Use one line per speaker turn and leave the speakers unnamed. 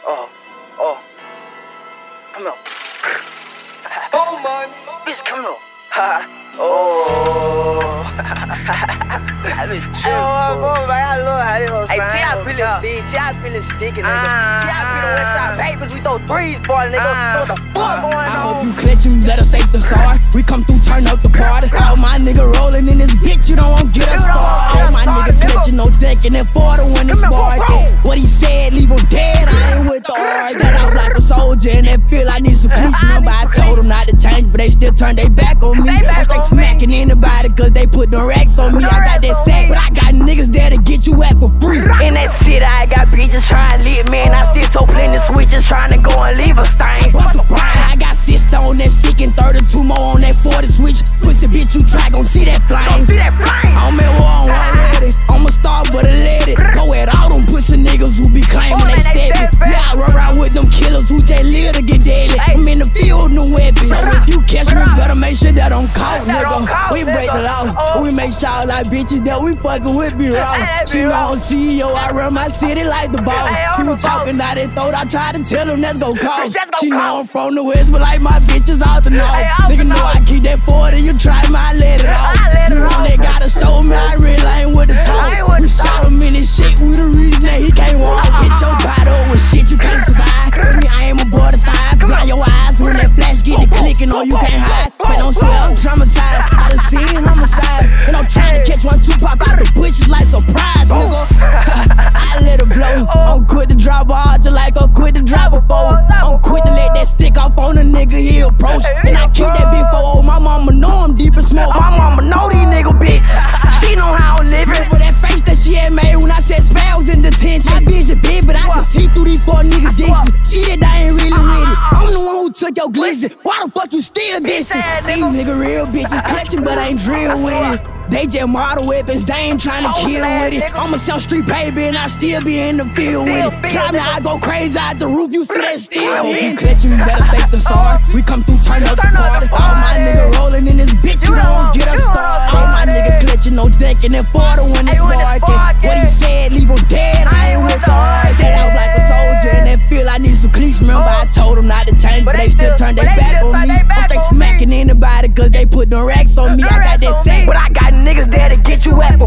Oh. Come here.
Oh, man.
Bitch, come here. Oh. I be tripping. Oh, man, I love how this whole
Hey, T.I.P. little sticky, nigga. T.I.P. the Westside Papers, we throw threes, boy, nigga. Throw the fuck going on.
I hope you clutching, better save the SAR. We come through, turn up the party. All my nigga rolling in this bitch, you don't want get us started. All my nigga clutching, no decking that 40 when it's barred. What he said, leave him dead, I ain't with the art. Stand out like a soldier and that feel I need some police. Remember I told them not to change, but they still turn their back on me. I stay smacking anybody cause they put the racks on me. I got that sack, but I got niggas there to get you at for free.
In that city, I got bitches trying to leave me, and I still told plenty switches trying to go and leave a stain.
Bust a brain. I got sister on that stick and 32 more on that 40 switch. Pussy bitch, you try gon' see that flame. I'm at war, I'm already. I'm a star, but I let it go at all them pussy niggas who be claiming they steppin'. Yeah, I run around with them killers who just live to get deadly. I'm in the field, no weapons. So if you catch me, better make sure that I'm caught, nigga. We break the law, we make sure all our bitches that we fuckin' with be raw. She know I'm CEO, I run my city like the boss. People talking out their throat, I try to tell them that's gon' cost. She know I'm from the West, but like my bitches out the North. Nigga know I keep that 40, you try me, I let it off. You know they gotta show me, I really ain't with the talk. We shot him in this shit, we the reason that he can't walk. Hit your body up with shit you can't survive. With me, I aim aboard the thighs, blind your eyes when that flash get it clicking or you can't hide. Man, don't say I'm traumatized, I done seen homicides. And I'm trying to catch 1-2 pop out the bushes like surprise, nigga. I let it blow, I'm quick to drop a heart just like I'm quick to drop a bow. I'm quick to let that stick off on a nigga he approach. And I keep that big 4-0, my mama know I'm deep in smoke.
My mama know these nigga bitches, she know how I'm living.
For that face that she had made when I said spells in detention. I bitch a bit, but I can see through these 4 niggas dissing. See that I ain't really with it, I'm the one who took your glizzy. Why the fuck you still dissing? These nigga real bitches clutching, but I ain't drill with it. They just model weapons, they ain't tryna kill with it. I'm a South Street baby and I still be in the field with it. Try me, I go crazy out the roof, you see that steel. I hope you clutching, better save the SAR. We come through, turn up the party. All my nigga rolling in this bitch, you don't get us started. All my nigga clutching, no decking that 40 when it's barred. What he said, leave him dead, I ain't with the art. Stay out like a soldier and that feel I need some cleats. Remember I told them not to change, but they still turn their back on me. I'm stay smacking anybody cause they put the racks on me. I got that sack,
but I got niggas there to get you at for